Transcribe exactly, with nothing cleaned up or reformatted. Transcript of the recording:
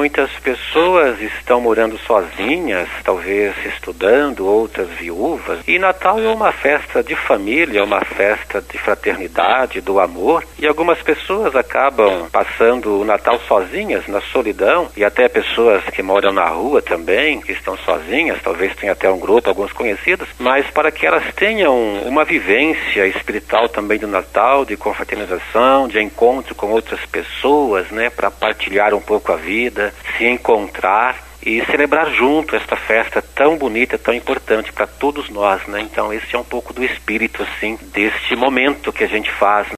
muitas pessoas estão morando sozinhas, talvez estudando, outras viúvas. E Natal é uma festa de família, uma festa de fraternidade, do amor. E algumas pessoas acabam passando o Natal sozinhas, na solidão. E até pessoas que moram na rua também, que estão sozinhas, talvez tenha até um grupo, alguns conhecidos. Mas para que elas tenham uma vivência espiritual também do Natal, de confraternização, de encontro com outras pessoas, né, para partilhar um pouco a vida, se encontrar e celebrar junto esta festa tão bonita, tão importante para todos nós, né? Então esse é um pouco do espírito, assim, deste momento que a gente faz.